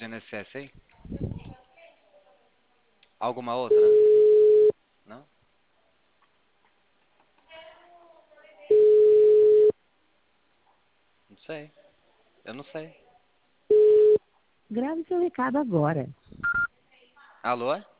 INSS aí? Alguma outra? Não? Não sei. Eu não sei. Grave seu recado agora. Alô?